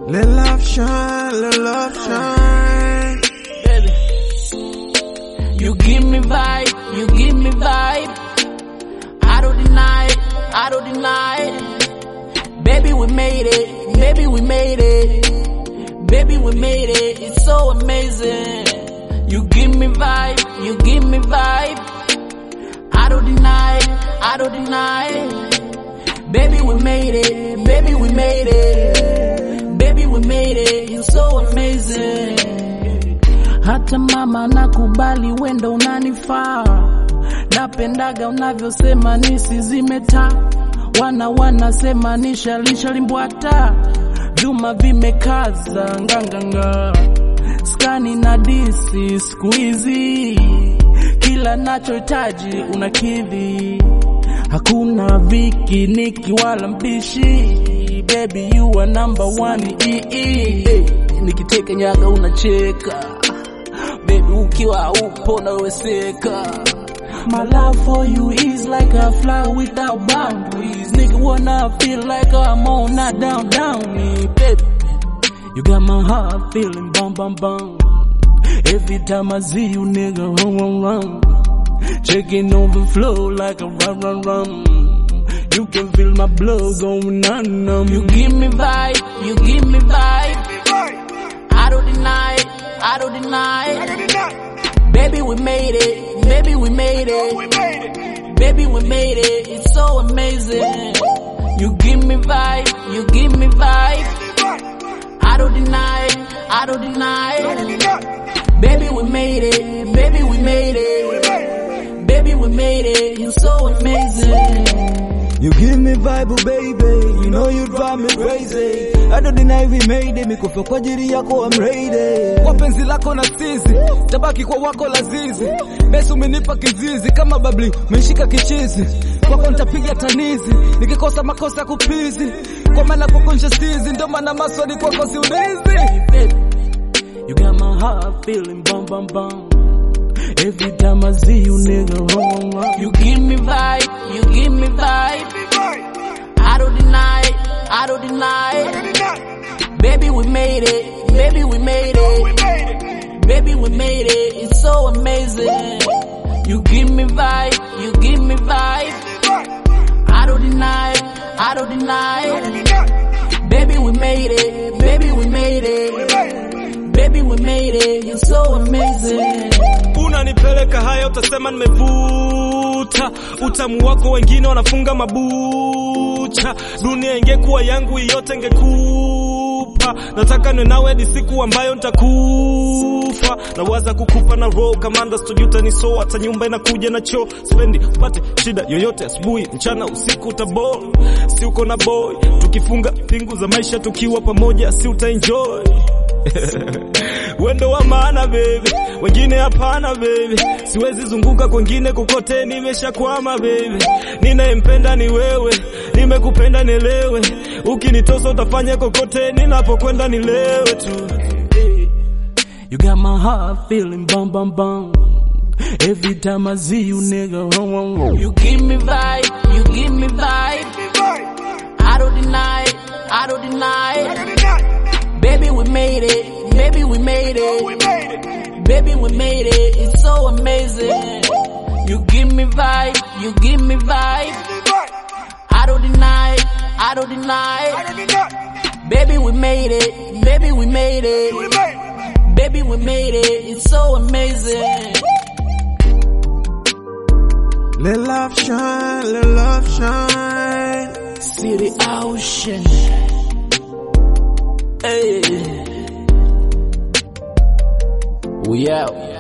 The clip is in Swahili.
Let love shine, let love shine. Baby, you give me vibe, you give me vibe. I don't deny it, I don't deny it. Baby, we made it, baby, we made it. Baby, we made it, it's so amazing. You give me vibe, you give me vibe. I don't deny it, I don't deny it. Baby, we made it, baby, we made it. Baby, we made it, you're so amazing. Hata mama nakubali wendo unanifaa. Napendaga unavyosema nisizime taa. Wanasema nishalimbwata. Vyuma vimekaza nganganga. Skani na disi squeezy. Kila nachohitaji unakidhi. Hakuna viki niki wala mbishi. Baby you are number one. Nikiteka nyaga unacheka. Baby ukiwa upo naweseka. My love for you is like a fly without boundaries. Nigga wanna feel like I'm on that down me. Baby, you got my heart feeling bum bum bum. Every time I see you nigga run. Checking on the flow like a run. You can feel my blood going on. You give me vibe, you give me vibe. I don't deny it, I don't deny it. Baby, we made it, baby, we made it. Baby, we made it, it's so amazing. You give me vibe, you give me vibe. I don't deny it, I don't deny it. Baby, we made it, baby, we made it. Baby, we made it, you're so amazing. You give me vibe, baby. You know you drive me crazy. I don't deny we made it. Mikufa kwa ajili yako I'm ready. Kwa penzi lako na sizi, tabaki kwa wako lazizi. Besu umenipa kizizi, kama babli umeshika kichizi. Kwako nitapiga tanizi, nikikosa makosa kupizi. Kwa maana kwako njasizi, ndo maana maswali kwako siulizi. You got my heart feeling bum bum bum. Every time I see you nigga wrong. You give me vibe, you give me vibe. I don't deny it, I don't deny it. Baby, we made it, baby, we made it. Baby, we made it, it's so amazing. You give me vibe, you give me vibe. I don't deny it, I don't deny it. Baby, we made it, baby, we made it. Baby, we made it, you're so amazing. Unanipeleka haya utasema nimevuta. Utamu wako wengine wanafunga mabucha. Dunia ingekuwa yangu yote ngekupa. Nataka niwe nawe hadi siku ambayo nitakufa. Nawaza kukupa na roll kamanda stujuta ni so. Hata nyumba inakuja na choo. Spendi upate shida yoyote asubuhi mchana usiku utaball. Si uko na boy. Tukifunga pingu za maisha tukiwa pamoja si utaenjoy. Wendo wa maana baby, wengine hapana baby. Siwezi zunguka kwingine kokote nimeshakwama baby. Ninayempenda ni wewe, nimekupenda nielewe. Ukinitosa utafanya kokote ninapokwenda nilewe tu. You got my heart feeling bum bum bum. Every time I see you nigga wrong. You give me vibe, you give me vibe. I don't deny it, I don't deny it. Baby, we made it, baby, we made it. Baby, we made it, it's so amazing. You give me vibe, you give me vibe. I don't deny it, I don't deny it. Baby, we made it, baby, we made it. Baby, we made it, it's so amazing. Let love shine, let love shine. City Ocean. Hey, we out.